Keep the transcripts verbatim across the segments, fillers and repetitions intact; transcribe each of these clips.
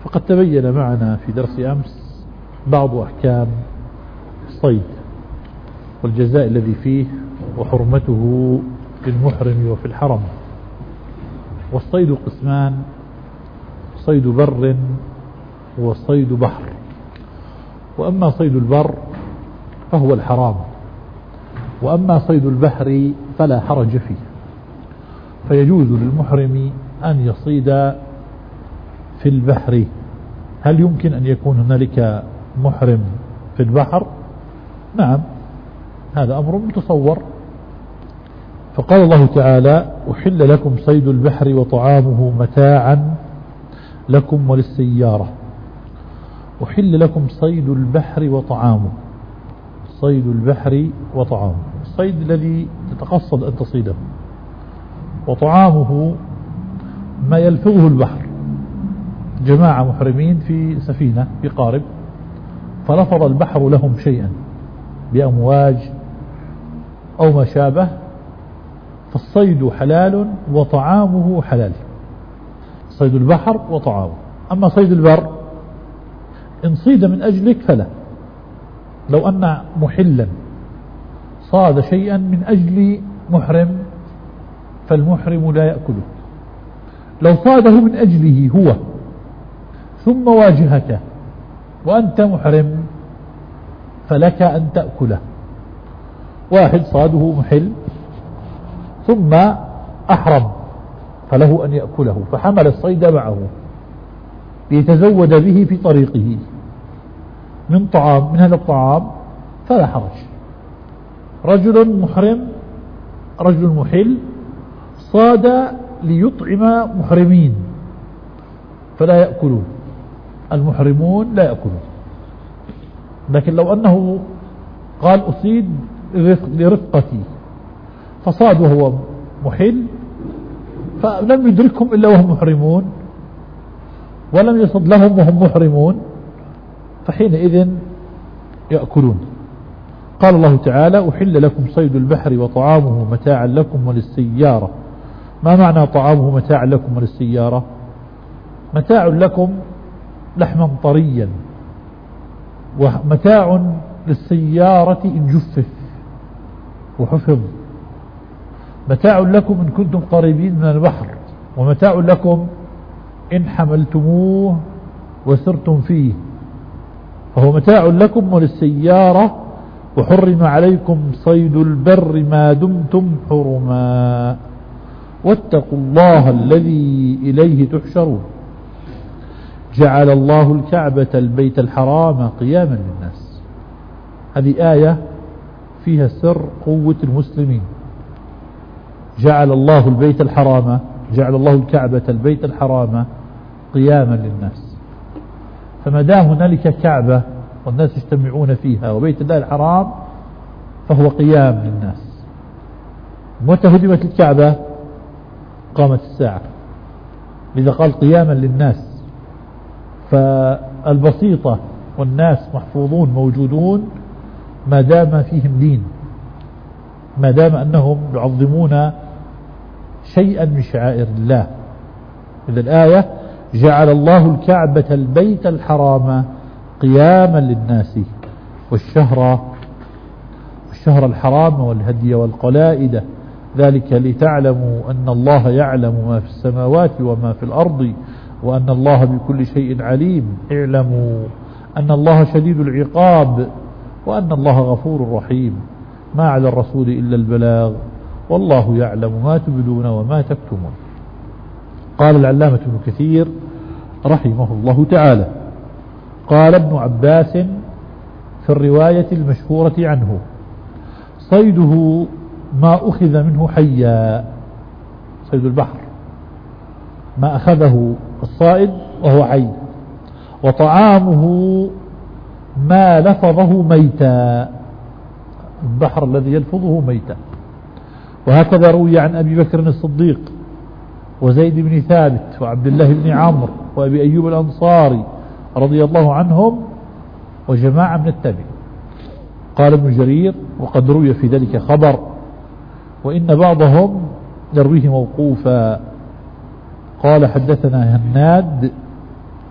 فقد تبين معنا في درس أمس بعض أحكام الصيد والجزاء الذي فيه وحرمته في المحرم وفي الحرم. والصيد قسمان: صيد بر وصيد بحر. وأما صيد البر فهو الحرام، وأما صيد البحر فلا حرج فيه، فيجوز للمحرم أن يصيد في البحر. هل يمكن أن يكون هنالك محرم في البحر؟ نعم، هذا أمر متصور. فقال الله تعالى: أحل لكم صيد البحر وطعامه متاعا لكم وللسيارة. أحل لكم صيد البحر وطعامه، صيد البحر وطعامه، الصيد الذي تتقصد أن تصيده، وطعامه ما يلفظه البحر. جماعة محرمين في سفينة في قارب، فلفظ البحر لهم شيئا بأمواج أو ما شابه، فالصيد حلال وطعامه حلال، صيد البحر وطعامه. أما صيد البر إن صيد من أجلك فلا. لو أن محلا صاد شيئا من أجل محرم فالمحرم لا يأكله. لو صاده من أجله هو ثم واجهك وأنت محرم فلك أن تأكله. واحد صاده محل ثم أحرم فله أن يأكله، فحمل الصيد معه ليتزود به في طريقه من طعام، من هذا الطعام فلا حرج. رجل محرم، رجل محل صاد ليطعم محرمين فلا يأكلون، المحرمون لا يأكلون. لكن لو أنه قال أصيد لرفقتي فصاد وهو محل فلم يدركهم إلا وهم محرمون ولم يصد لهم وهم محرمون، فحينئذ يأكلون. قال الله تعالى: أحل لكم صيد البحر وطعامه متاعا لكم وللسيارة. ما معنى طعامه متاعا لكم وللسيارة؟ متاع لكم لحما طريا، ومتاع للسيارة إن جفف وحفظ. متاع لكم إن كنتم قريبين من البحر، ومتاع لكم إن حملتموه وسرتم فيه، فهو متاع لكم وللسيارة. وحرم عليكم صيد البر ما دمتم حرما واتقوا الله الذي إليه تحشرون. جعل الله الكعبة البيت الحرام قياما للناس. هذه آية فيها سر قوة المسلمين. جعل الله البيت الحرام، جعل الله الكعبة البيت الحرام قياما للناس. فما دام هنالك كعبة والناس يجتمعون فيها وبيت الله الحرام فهو قيام للناس. متى هدمت الكعبة؟ قامت الساعة. لذا قال قياما للناس. فالبسيطة والناس محفوظون موجودون ما دام فيهم دين، ما دام أنهم يعظمون شيئا من شعائر الله. إذا الآية: جعل الله الكعبة البيت الحرام قياما للناس والشهر والشهر الحرام والهدي والقلائد، ذلك لتعلموا أن الله يعلم ما في السماوات وما في الأرض وأن الله بكل شيء عليم. اعلموا أن الله شديد العقاب وأن الله غفور رحيم. ما على الرسول إلا البلاغ والله يعلم ما تبدون وما تكتمون. قال العلامة ابن كثير رحمه الله تعالى: قال ابن عباس في الرواية المشهورة عنه: صيده ما أخذ منه حيا، صيد البحر ما أخذه الصائد وهو حي، وطعامه ما لفظه ميتا، البحر الذي يلفظه ميتا. وهكذا روي عن أبي بكر الصديق وزيد بن ثابت وعبد الله بن عمرو وأبي أيوب الأنصاري رضي الله عنهم وجماعة من التابعين. قال ابن جرير: وقد روي في ذلك خبر، وإن بعضهم يرويه موقوفا. قال: حدثنا هناد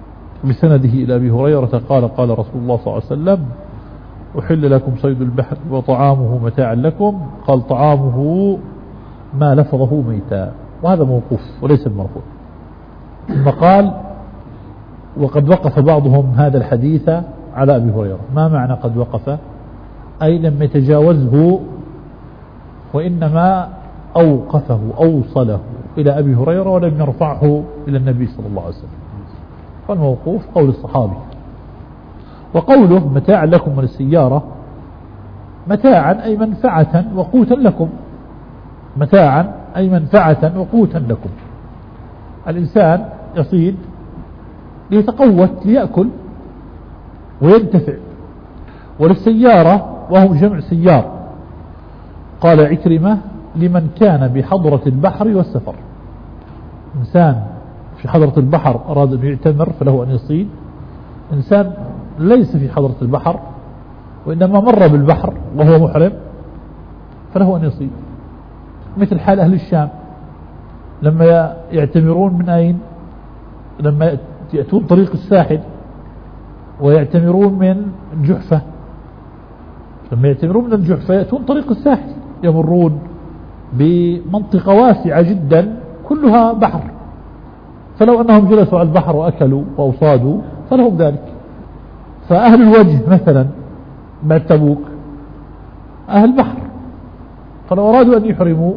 بسنده إلى أبي هريرة قال قال رسول الله صلى الله عليه وسلم أحل لكم صيد البحر وطعامه متاعا لكم. قال طعامه ما لفظه ميتا، وهذا موقوف وليس المرفوع. ثم قال وقد وقف بعضهم هذا الحديث على أبي هريرة. ما معنى قد وقف؟ أي لم يتجاوزه، وإنما أوقفه أوصله إلى أبي هريرة ولم يرفعه إلى النبي صلى الله عليه وسلم. فالموقوف قول الصحابي. وقوله متاعا لكم وللسيارة، متاعا أي منفعة وقوتا لكم، متاعا أي منفعة وقوتا لكم. الإنسان يصيد ليتقوت ليأكل وينتفع. وللسيارة وهو جمع سيار. قال عكرمة لمن كان بحضرة البحر والسفر. إنسان في حضرة البحر أراد أن يعتمر فله أن يصيد. إنسان ليس في حضرة البحر وإنما مر بالبحر وهو محرم فله أن يصيد. مثل حال أهل الشام لما يعتمرون من أين؟ لما يأتون طريق الساحل ويعتمرون من الجحفة. لما يعتمرون من الجحفة يأتون طريق الساحل، يمرون بمنطقة واسعة جدا كلها بحر، فلو أنهم جلسوا على البحر وأكلوا وأصادوا فلهم ذلك. فأهل الوجه مثلا بعد تبوك أهل بحر، فلو أرادوا أن يحرموا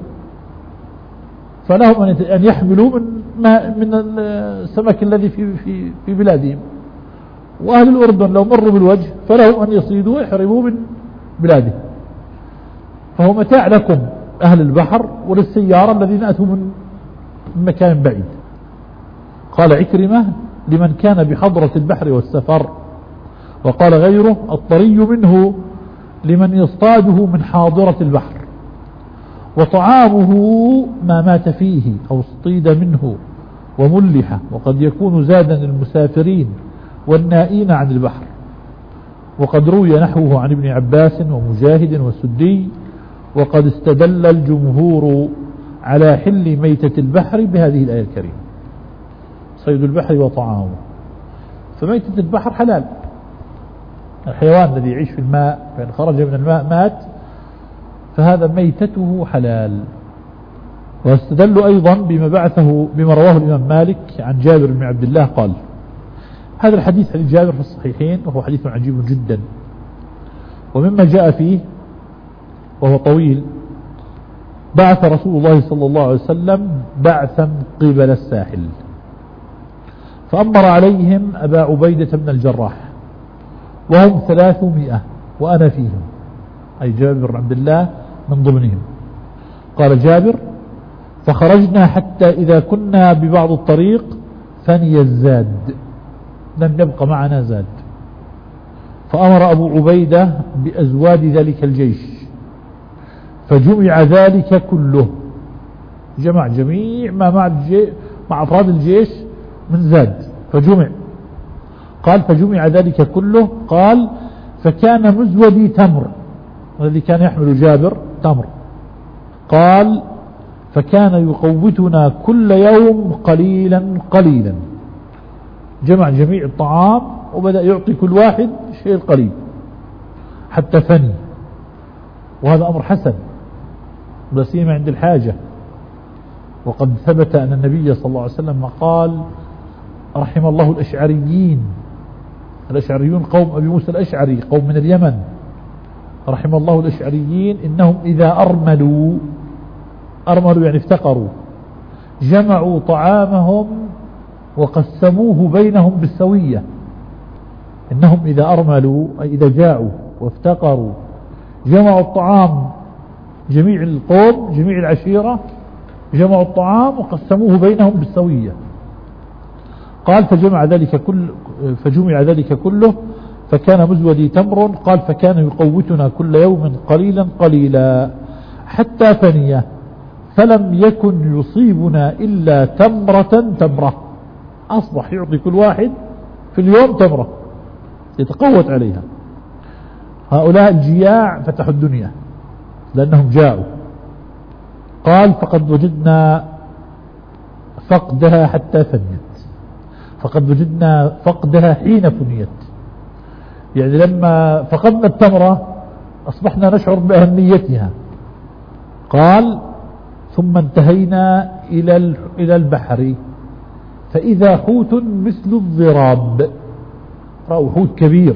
فلهم أن يحملوا من من السمك الذي في في في بلادهم. وأهل الأردن لو مروا بالوجه فلهم أن يصيدوا ويحرموا من بلاده. فهو متاع لكم أهل البحر وللسيارة الذين أتوا من مكان بعيد. قال عكرمة لمن كان بحضرة البحر والسفر. وقال غيره الطري منه لمن يصطاده من حاضرة البحر. وطعامه ما مات فيه أو اصطيد منه وملح، وقد يكون زادا للمسافرين والنائين عن البحر. وقد روي نحوه عن ابن عباس ومجاهد والسدي. وقد استدل الجمهور على حل ميتة البحر بهذه الآية الكريمة، صيد البحر وطعامه. فميتة البحر حلال، الحيوان الذي يعيش في الماء فإن خرج من الماء مات فهذا ميتته حلال. واستدلوا أيضا بما بعثه بما رواه الإمام مالك عن جابر بن عبد الله قال. هذا الحديث حديث جابر في الصحيحين وهو حديث عجيب جدا. ومما جاء فيه وهو طويل بعث رسول الله صلى الله عليه وسلم بعثا قبل الساحل فأمر عليهم أبا عبيدة بن الجراح وهم ثلاثمائة وأنا فيهم، أي جابر بن عبد الله من ضمنهم. قال جابر فخرجنا حتى إذا كنا ببعض الطريق فني الزاد، لم يبق معنا زاد. فأمر أبو عبيدة بأزواد ذلك الجيش فجمع ذلك كله، جمع جميع ما مع, مع أفراد الجيش من زاد فجمع. قال فجمع ذلك كله. قال فكان مزودي تمر، الذي كان يحمل جابر تمر. قال فكان يقوتنا كل يوم قليلا قليلا، جمع جميع الطعام وبدأ يعطي كل واحد شيء قليل حتى فني. وهذا أمر حسن لا سيما عند الحاجة. وقد ثبت أن النبي صلى الله عليه وسلم قال رحم الله الأشعريين. الأشعريون قوم أبي موسى الأشعري، قوم من اليمن. رحم الله الأشعريين إنهم إذا أرملوا، أرملوا يعني افتقروا، جمعوا طعامهم وقسموه بينهم بالسوية. إنهم إذا أرملوا أي إذا جاعوا وافتقروا جمعوا الطعام، جميع القوم جميع العشيرة جمعوا الطعام وقسموه بينهم بالسوية. قال فجمع ذلك كل فجمع ذلك كله فكان مزودي تمر. قال فكان يقوتنا كل يوم قليلا قليلا حتى فنيه فلم يكن يصيبنا إلا تمرة تمرة. أصبح يعطي كل واحد في اليوم تمرة يتقوت عليها. هؤلاء الجياع فتحوا الدنيا لأنهم جاءوا. قال فقد وجدنا فقدها حتى فنيت. فقد وجدنا فقدها حين فنيت، يعني لما فقدنا التمرة أصبحنا نشعر بأهميتها. قال ثم انتهينا إلى إلى البحر فإذا حوت مثل الضراب، رأوا حوت كبير،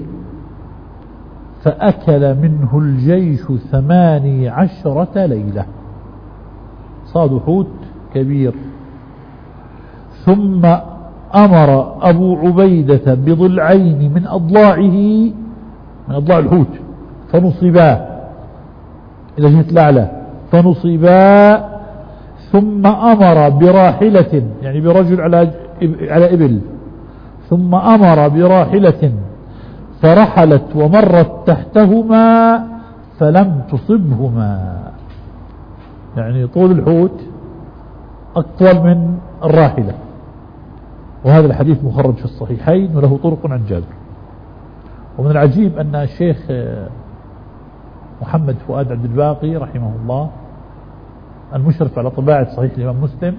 فأكل منه الجيش ثماني عشرة ليلة، صادوا حوت كبير. ثم أمر أبو عبيدة بضلعين من أضلاعه، من أضلاع الحوت، فنصبا إلى جهة الأعلى فنصبا، ثم أمر براحلة، يعني برجل على على إبل، ثم أمر براحلة فرحلت ومرت تحتهما فلم تصبهما، يعني طول الحوت أطول من الراحلة. وهذا الحديث مخرج في الصحيحين وله طرق عن جابر. ومن العجيب أن الشيخ محمد فؤاد عبد الباقي رحمه الله المشرف على طباعة صحيح الإمام مسلم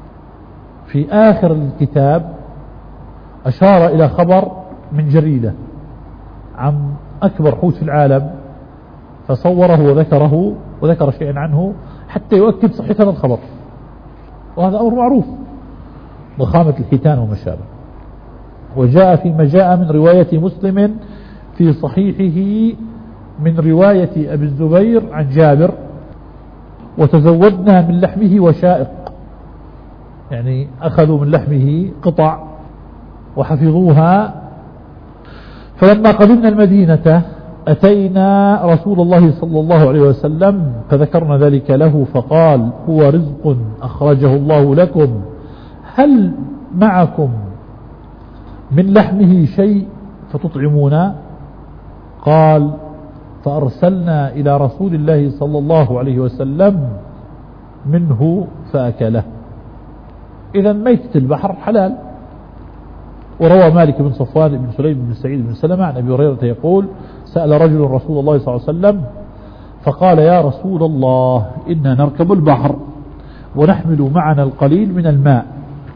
في آخر الكتاب أشار إلى خبر من جريدة عن أكبر حوت في العالم، فصوره وذكره وذكر شيئا عنه حتى يؤكد صحة هذا الخبر، وهذا أمر معروف، ضخامة الحيتان وما شابه. وجاء فيما جاء من رواية مسلم في صحيحه من رواية أبي الزبير عن جابر: وتزودنا من لحمه وشائق، يعني أخذوا من لحمه قطع وحفظوها. فلما قدمنا المدينة أتينا رسول الله صلى الله عليه وسلم فذكرنا ذلك له، فقال: هو رزق أخرجه الله لكم، هل معكم من لحمه شيء فتطعمونا؟ قال: فأرسلنا إلى رسول الله صلى الله عليه وسلم منه فأكله. إذا ميتة البحر حلال. وروى مالك بن صفوان بن سليم بن سعيد بن سلمة عن أبي هريرة يقول: سأل رجل رسول الله صلى الله عليه وسلم فقال: يا رسول الله، إنا نركب البحر ونحمل معنا القليل من الماء،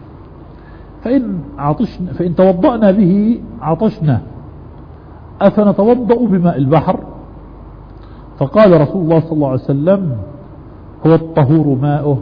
فإن عطشنا فإن توضأنا به عطشنا، أفنتوضأ بماء البحر؟ فقال رسول الله صلى الله عليه وسلم: هو الطهور ماؤه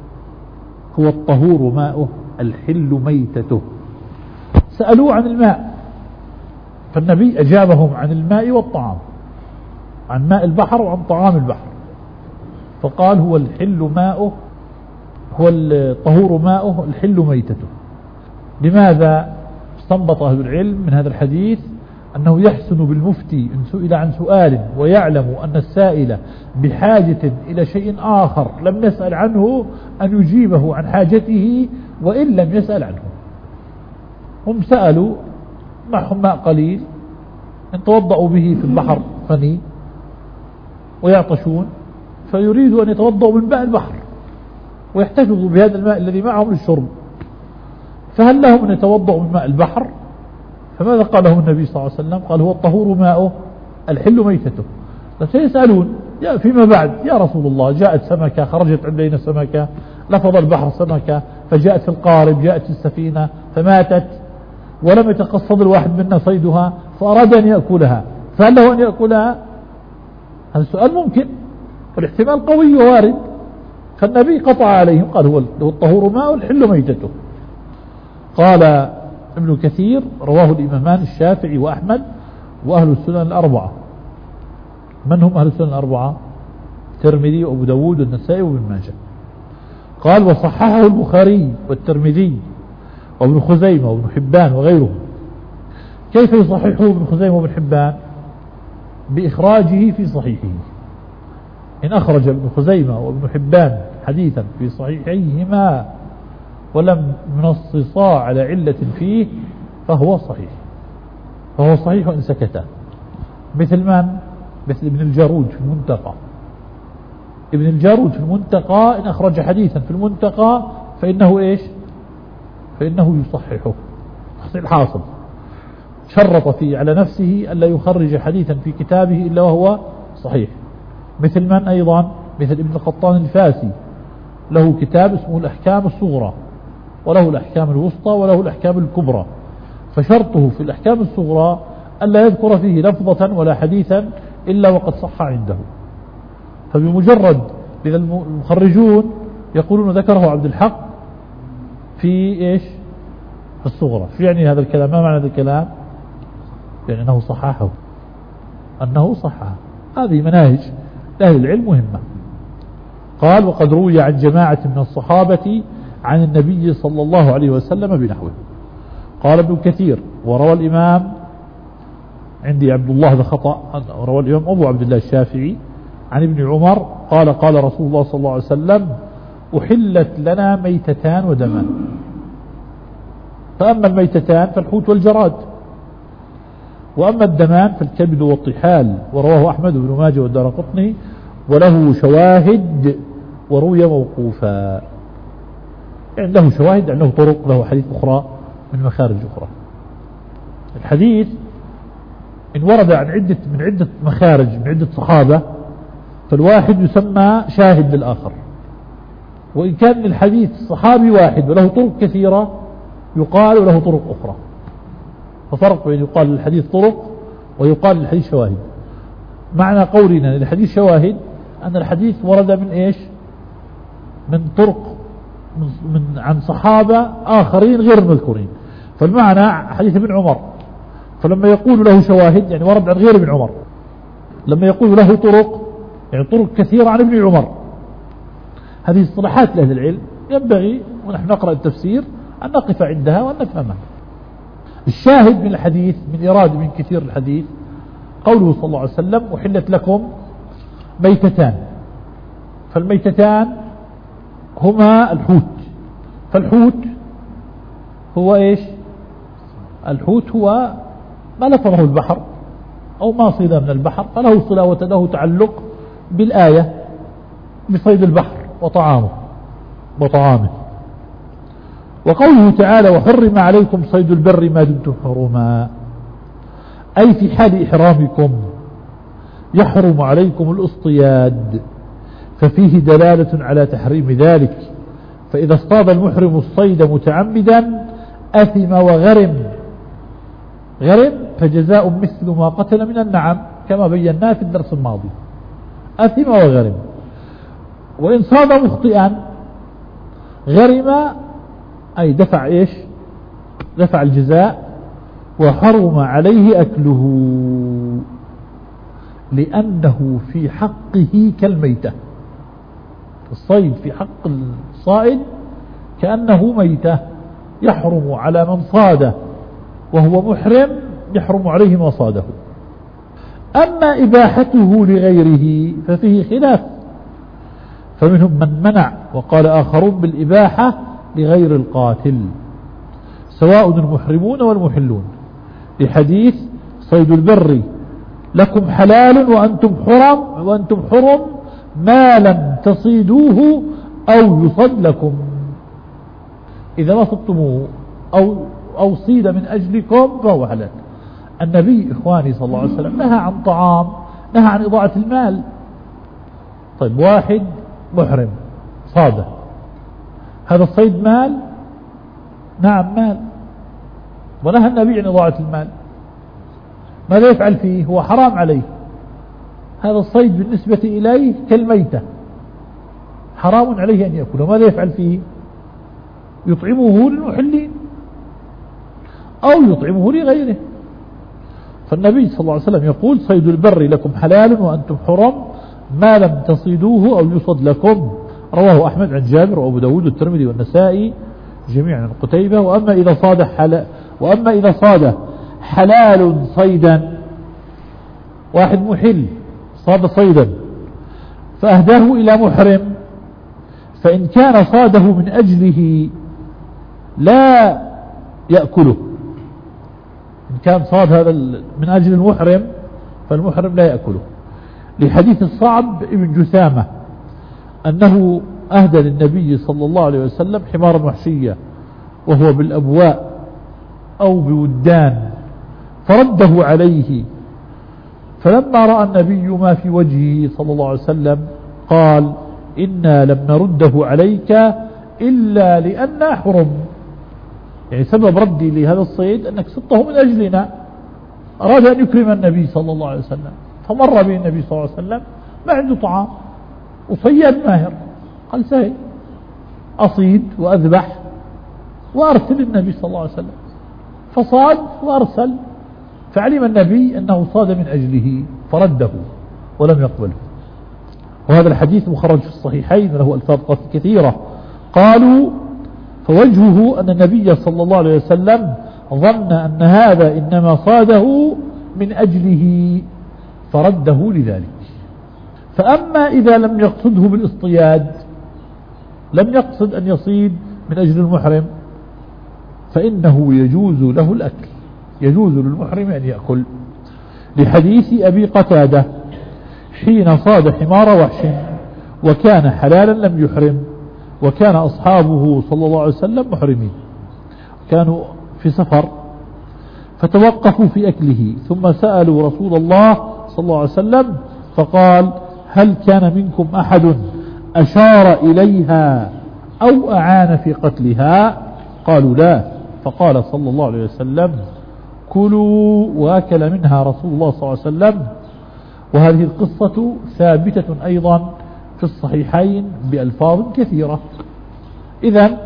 هو الطهور ماؤه الحل ميتته. سألوه عن الماء، فالنبي أجابهم عن الماء والطعام، عن ماء البحر وعن طعام البحر، فقال: هو الحل ماؤه هو الطهور ماؤه الحل ميتته. لماذا استنبط أهل العلم من هذا الحديث أنه يحسن بالمفتي إن سئل عن سؤال ويعلم أن السائل بحاجة إلى شيء آخر لم يسأل عنه أن يجيبه عن حاجته وإن لم يسأل عنه. هم سألوا معهم ماء قليل ان توضأوا به في البحر فني ويعطشون، فيريدوا أن يتوضأوا من ماء البحر ويحتفظوا بهذا الماء الذي معهم للشرب، فهل لهم أن يتوضأوا من ماء البحر؟ فماذا قال لهم النبي صلى الله عليه وسلم؟ قال: هو الطهور ماؤه الحل ميتته. فسيسألون فيما بعد: يا رسول الله، جاءت سمكة، خرجت علينا سمكة، لفظ البحر سمكة، فجاءت في القارب، جاءت في السفينة فماتت ولم يتقصد الواحد منا صيدها فأراد أن يأكلها، فهل له أن يأكلها؟ هذا السؤال ممكن والاحتمال قوي ووارد. فالنبي قطع عليهم قال: هو الطهور ماؤه الحل ميتته. قال ابن كثير: رواه الإمامان الشافعي وأحمد وأهل السنن الأربعة. من هم أهل السنن الأربعة؟ الترمذي وأبو داود والنسائي وابن ماجه. قال: وصححه البخاري والترمذي وابن خزيمة وابن حبان وغيرهم. كيف يصححه ابن خزيمة وابن حبان؟ بإخراجه في صحيحه. إن أخرج ابن خزيمة وابن حبان حديثا في صحيحيهما ولم ينصصا على علة فيه فهو صحيح، فهو صحيح إن سكتا. مثل من؟ مثل ابن الجارود في المنتقى. ابن الجارود في المنتقى إن أخرج حديثا في المنتقى فإنه إيش؟ فإنه يصححه تحصيل حاصل، شرط فيه على نفسه ألا يخرج حديثا في كتابه إلا وهو صحيح. مثل من أيضا؟ مثل ابن القطان الفاسي، له كتاب اسمه الأحكام الصغرى، وله الأحكام الوسطى، وله الأحكام الكبرى. فشرطه في الأحكام الصغرى ألا يذكر فيه لفظة ولا حديثا إلا وقد صح عنده. فبمجرد إذا المخرجون يقولون ذكره عبد الحق في إيش في الصغرى، في يعني هذا الكلام، ما معنى هذا الكلام؟ يعني أنه صححه، أنه صححه. هذه مناهج أهل العلم مهمة. قال وقد روي عن جماعة من الصحابة عن النبي صلى الله عليه وسلم بنحوه. قال ابن كثير وروى الإمام عندي عبد الله ذا خطأ، روى الإمام أبو عبد الله الشافعي عن ابن عمر قال قال رسول الله صلى الله عليه وسلم أحلت لنا ميتتان ودمان. فأما الميتتان فالحوت والجراد، وأما الدمان فالكبد والطحال. ورواه أحمد بن ماجه والدارقطني وله شواهد وروي موقوفا، يعني له شواهد، له طرق، له حديث أخرى من مخارج أخرى. الحديث إن ورد عن عدة من عدة مخارج من عدة صحابة فالواحد يسمى شاهد للآخر، وإن كان الحديث صحابي واحد وله طرق كثيرة يقال له طرق أخرى. ففرق بين يقال للحديث طرق ويقال للحديث شواهد. معنى قولنا للحديث شواهد أن الحديث ورد من إيش من طرق من, من عن صحابة آخرين غير مذكورين. فالمعنى حديث ابن عمر، فلما يقول له شواهد يعني ورد عن غير ابن عمر. لما يقول له طرق يعني طرق كثيرة عن ابن عمر. هذه اصطلاحات لأهل العلم ينبغي ونحن نقرأ التفسير أن نقف عندها وأن نفهمها. الشاهد من الحديث من إرادة من كثير الحديث قوله صلى الله عليه وسلم أحلت لكم ميتتان. فالميتتان هما الحوت. فالحوت هو إيش الحوت هو ما لفظه البحر أو ما صيد من البحر، فله صلة وله تعلق بالآية بصيد البحر وطعامه وطعامه. وقوله تعالى وحرم عليكم صيد البر ما دمتم حرما، أي في حال إحرامكم يحرم عليكم الاصطياد، ففيه دلالة على تحريم ذلك. فإذا اصطاد المحرم الصيد متعمدا أثم وغرم. غرم فجزاء مثل ما قتل من النعم كما بيناه في الدرس الماضي. أثم وغرم. وإن صاد مخطئا غرم أي دفع إيش دفع الجزاء، وحرم عليه أكله لأنه في حقه كالميتة. الصيد في حق الصائد كأنه ميتة، يحرم على من صاده وهو محرم، يحرم عليه ما صاده. أما إباحته لغيره ففيه خلاف، فمنهم من منع وقال آخرون بالإباحة لغير القاتل سواء المحرمون والمحلون، لحديث صيد البر لكم حلال وأنتم حرم وأنتم حرم ما لم تصيدوه أو يصد لكم. إذا ما صدتموه أو أو صيد من أجلكم فهو حلال. النبي إخواني صلى الله عليه وسلم نهى عن طعام، نهى عن إضاعة المال. طيب واحد محرم صاده، هذا الصيد مال؟ نعم مال، ونهى النبي عن إضاعة المال. ماذا يفعل فيه؟ هو حرام عليه. هذا الصيد بالنسبة إليه كالميتة، حرام عليه أن يأكله. ماذا يفعل فيه؟ يطعمه للمحلين أو يطعمه لغيره. فالنبي صلى الله عليه وسلم يقول صيد البر لكم حلال وأنتم حرم ما لم تصيدوه أو يصد لكم. رواه أحمد عن جابر وأبو داود والترمذي والنسائي جميعا عن قتيبة. وأما إذا صاد حلال وأما إذا صاد حلال صيدا، واحد محل صاد صيدا فأهداه إلى محرم، فإن كان صاده من أجله لا يأكله. إن كان صاد هذا من أجل المحرم فالمحرم لا يأكله، لحديث الصعب ابن جثامة أنه أهدى للنبي صلى الله عليه وسلم حمارا وحشية وهو بالأبواء أو بودان فرده عليه، فلما رأى النبي ما في وجهه صلى الله عليه وسلم قال إنا لم نرده عليك إلا لأننا حرم. يعني سبب ردي لهذا الصيد أنك صدته من أجلنا. أراد أن يكرم النبي صلى الله عليه وسلم، فمر به النبي صلى الله عليه وسلم ما عنده طعام وصياد ماهر، قال سهل أصيد وأذبح وأرسل النبي صلى الله عليه وسلم، فصاد وأرسل، فعلم النبي أنه صاد من أجله فرده ولم يقبله. وهذا الحديث مخرج في الصحيحين له ألفاظ كثيرة. قالوا فوجهه أن النبي صلى الله عليه وسلم ظن أن هذا إنما صاده من أجله فرده لذلك. فأما إذا لم يقصده بالاصطياد، لم يقصد أن يصيد من أجل المحرم، فإنه يجوز له الأكل، يجوز للمحرم أن يأكل، لحديث أبي قتادة حين صاد حمار وحش وكان حلالا لم يحرم، وكان أصحابه صلى الله عليه وسلم محرمين، كانوا في سفر فتوقفوا في أكله، ثم سألوا رسول الله صلى الله عليه وسلم فقال هل كان منكم أحد أشار إليها أو أعان في قتلها؟ قالوا لا، فقال صلى الله عليه وسلم كلوا، وأكل منها رسول الله صلى الله عليه وسلم. وهذه القصة ثابتة أيضا في الصحيحين بألفاظ كثيرة. إذن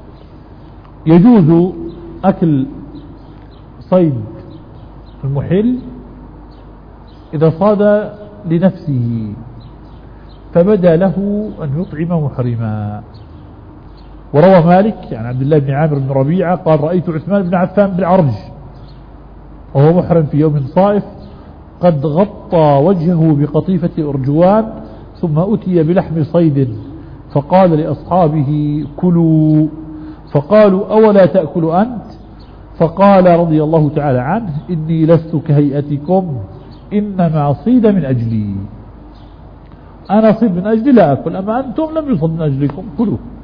يجوز أكل صيد المحل إذا صاد لنفسه فبدا له أن يطعم محرما. وروى مالك عن يعني عبد الله بن عامر بن ربيعة قال رأيت عثمان بن عفان بالعرج وهو محرم في يوم صائف قد غطى وجهه بقطيفة أرجوان، ثم أتي بلحم صيد فقال لأصحابه كلوا، فقالوا أولا تأكل أنت؟ فقال رضي الله تعالى عنه إني لست كهيئتكم إنما صيد من أجلي، أنا صيد من أجلي لا أكل، أما أنتم لم يصد من أجلكم كلوا.